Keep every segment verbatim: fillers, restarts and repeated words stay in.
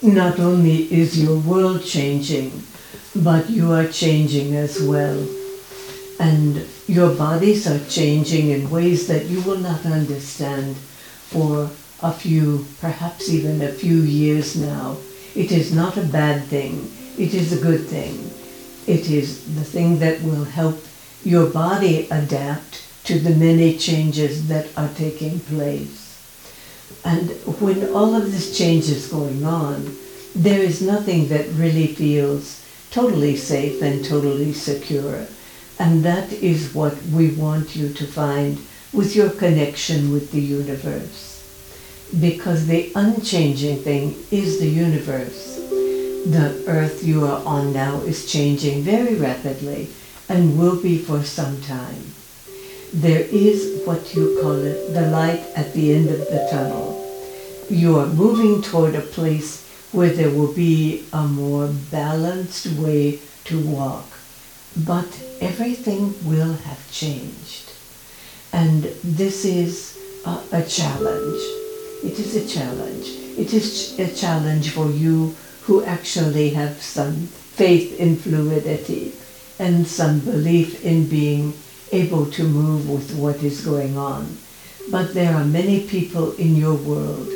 not only is your world changing, but you are changing as well. And your bodies are changing in ways that you will not understand for a few, perhaps even a few years now. It is not a bad thing. It is a good thing. It is the thing that will help your body adapt to the many changes that are taking place. And when all of this change is going on, there is nothing that really feels totally safe and totally secure. And that is what we want you to find with your connection with the universe. Because the unchanging thing is the universe. The earth you are on now is changing very rapidly and will be for some time. There is what you call it, the light at the end of the tunnel. You are moving toward a place where there will be a more balanced way to walk. But everything will have changed. And this is a, a challenge. It is a challenge. It is a challenge for you who actually have some faith in fluidity and some belief in being able to move with what is going on. But there are many people in your world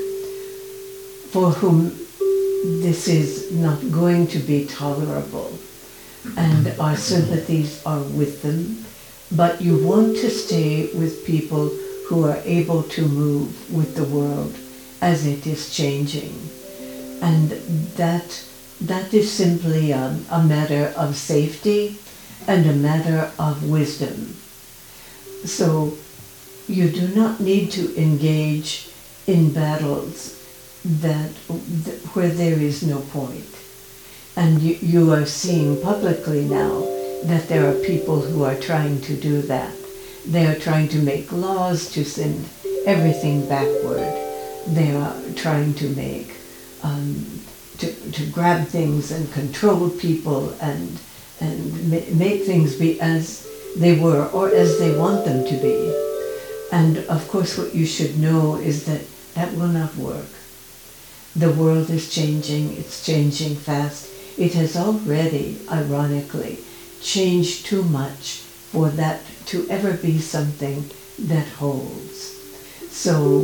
for whom this is not going to be tolerable, and our sympathies are with them. But you want to stay with people who are able to move with the world as it is changing. And that, that is simply a, a matter of safety and a matter of wisdom. So you do not need to engage in battles that, where there is no point. And you, you are seeing publicly now that there are people who are trying to do that. They are trying to make laws to send everything backward. They are trying to make, um, to, to grab things and control people and, and ma- make things be as they were or as they want them to be. And of course what you should know is that that will not work. The world is changing, it's changing fast. It has already, ironically, changed too much for that to ever be something that holds. So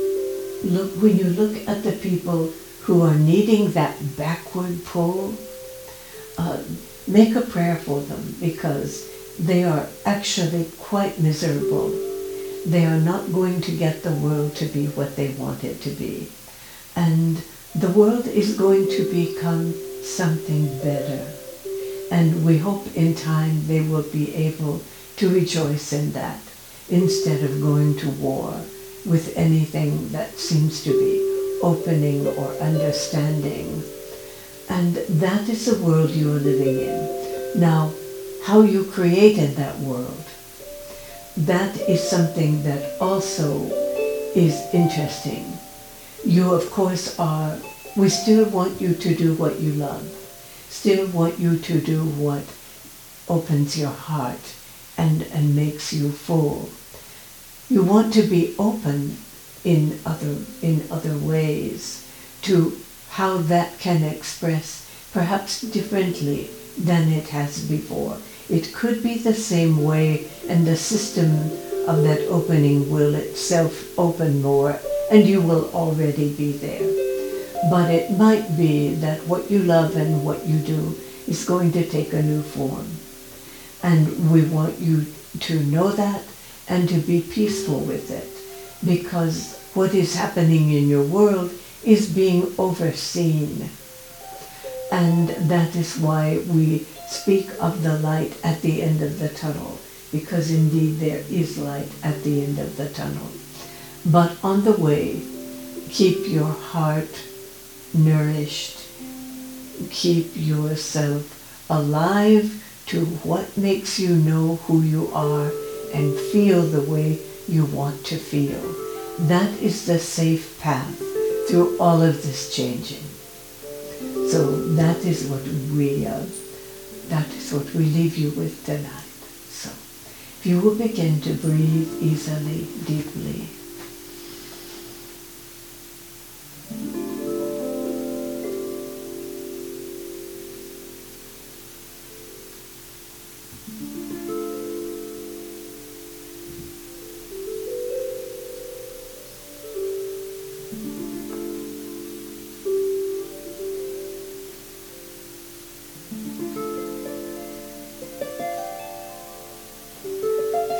look, when you look at the people who are needing that backward pull, uh, make a prayer for them, because they are actually quite miserable. They are not going to get the world to be what they want it to be. And the world is going to become something better. And we hope in time they will be able to rejoice in that, instead of going to war with anything that seems to be opening or understanding. And that is the world you are living in. Now, how you created that world, that is something that also is interesting. You, of course, are, we still want you to do what you love, still want you to do what opens your heart and, and makes you full. You want to be open in other, in other ways to how that can express perhaps differently than it has before. It could be the same way, and the system of that opening will itself open more, and you will already be there. But it might be that what you love and what you do is going to take a new form. And we want you to know that and to be peaceful with it, because what is happening in your world is being overseen. And that is why we speak of the light at the end of the tunnel, because indeed there is light at the end of the tunnel. But on the way, keep your heart nourished, keep yourself alive to what makes you know who you are and feel the way you want to feel. That is the safe path through all of this changing. So that is what we uh, that is what we leave you with tonight. So if you will begin to breathe easily, deeply.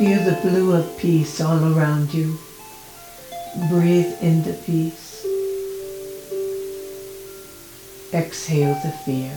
Feel the blue of peace all around you. Breathe in the peace. Exhale the fear.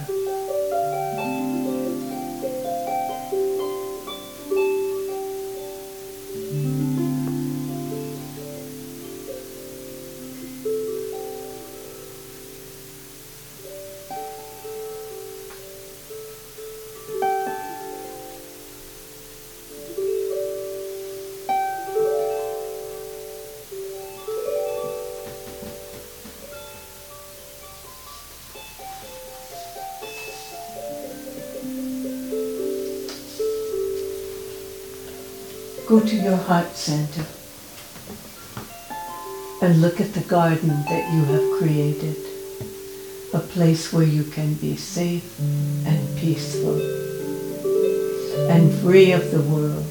Go to your heart center and look at the garden that you have created, a place where you can be safe and peaceful and free of the world.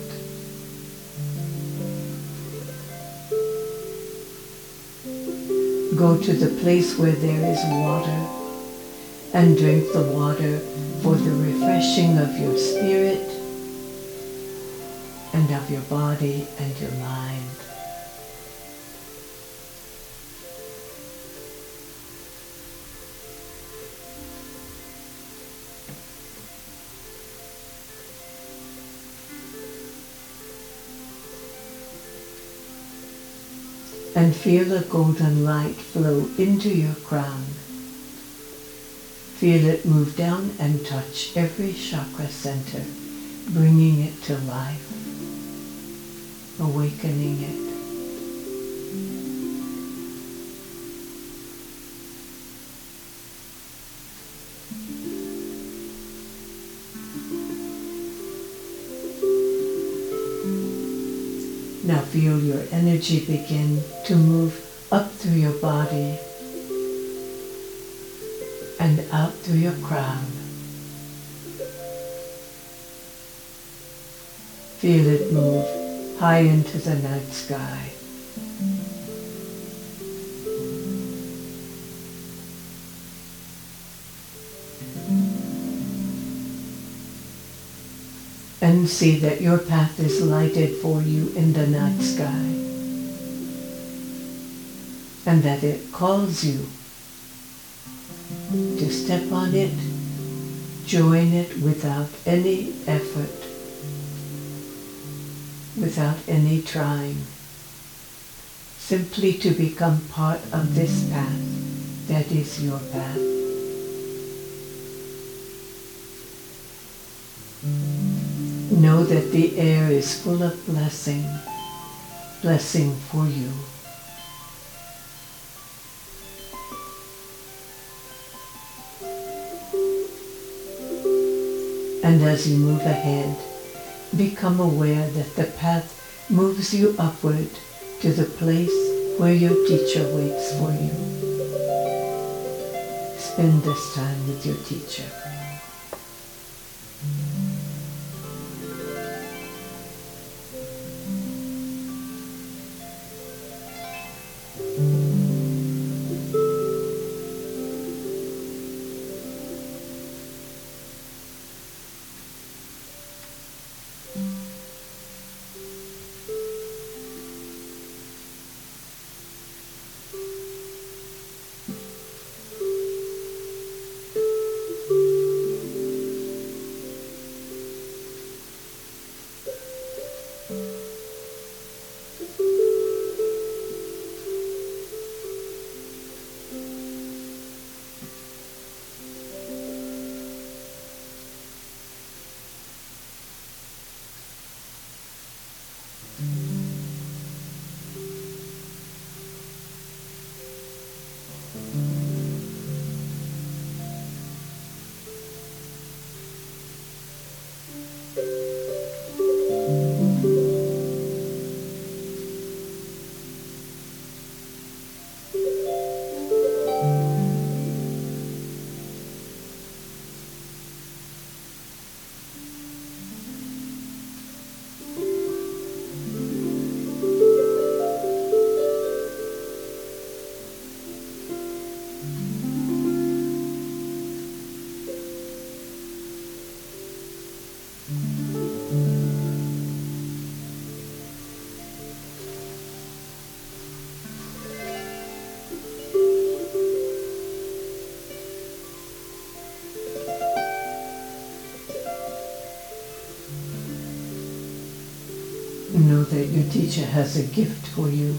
Go to the place where there is water and drink the water for the refreshing of your spirit and of your body and your mind. And feel a golden light flow into your crown. Feel it move down and touch every chakra center, bringing it to life, awakening it. Now feel your energy begin to move up through your body and out through your crown. Feel it move high into the night sky. And see that your path is lighted for you in the night sky, and that it calls you to step on it, join it without any effort, without any trying, simply to become part of this path that is your path. Know that the air is full of blessing, blessing for you. And as you move ahead, become aware that the path moves you upward to the place where your teacher waits for you. Spend this time with your teacher. that your teacher has a gift for you.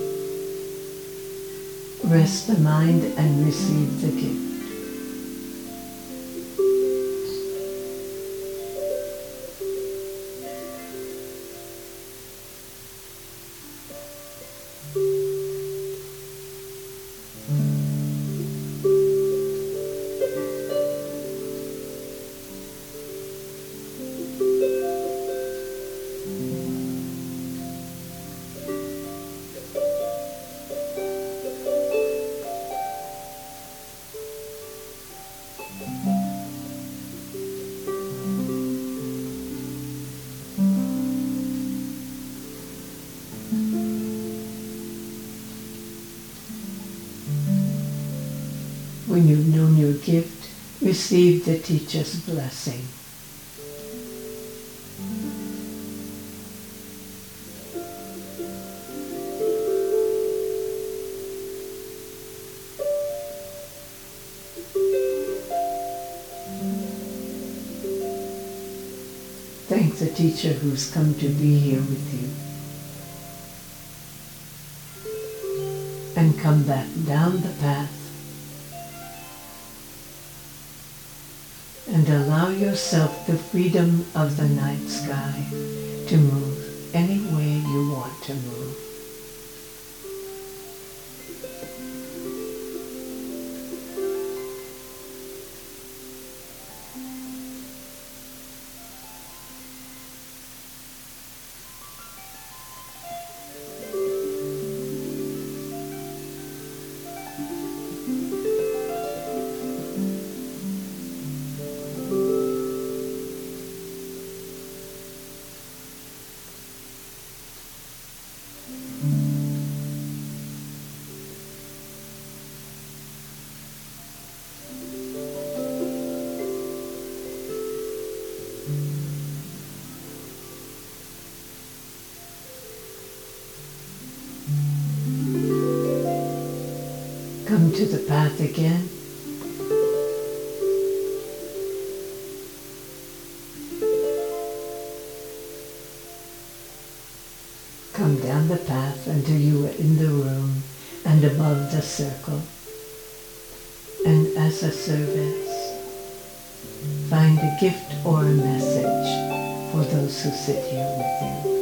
Rest the mind and receive the gift. When you've known your gift, receive the teacher's blessing. Thank the teacher who's come to be here with you. And come back down the path. And allow yourself the freedom of the night sky to move any way you want to move. Come to the path again. Come down the path until you are in the room and above the circle. And as a service, find a gift or a message for those who sit here with you.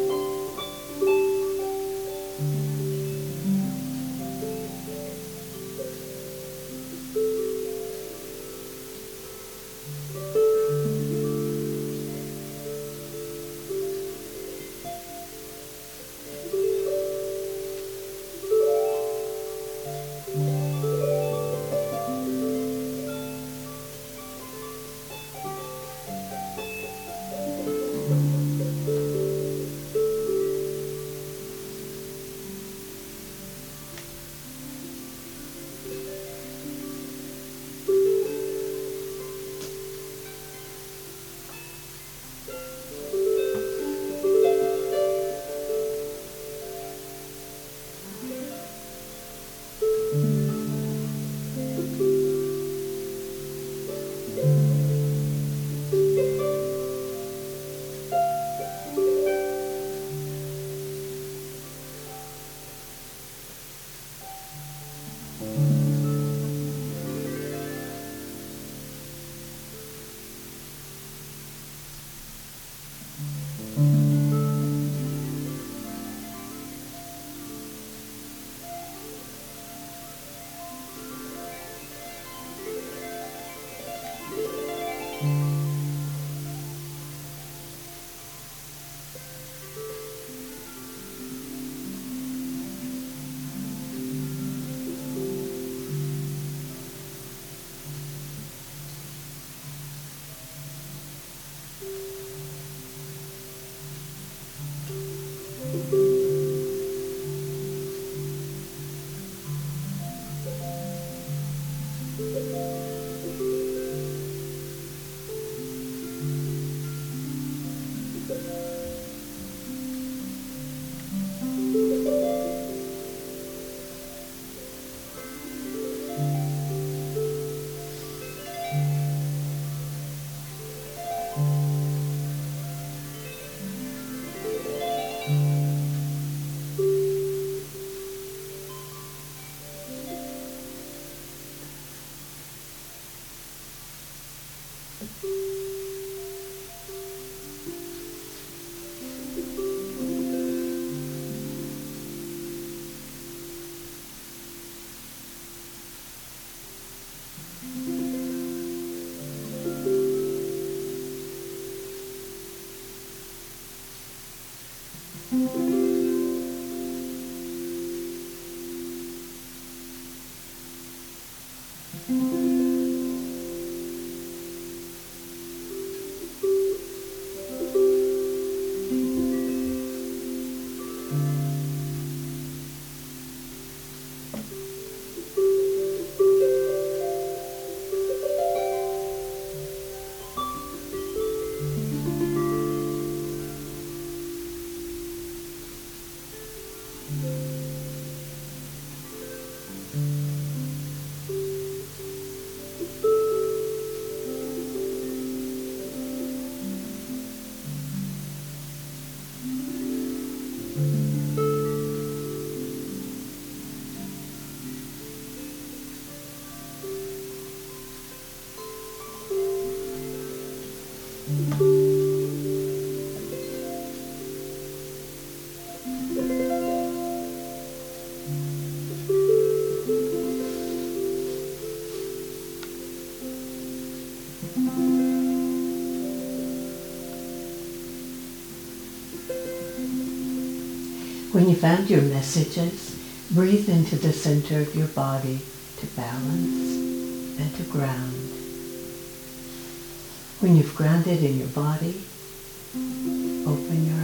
When you found your messages, breathe into the center of your body to balance and to ground. When you've grounded in your body, open your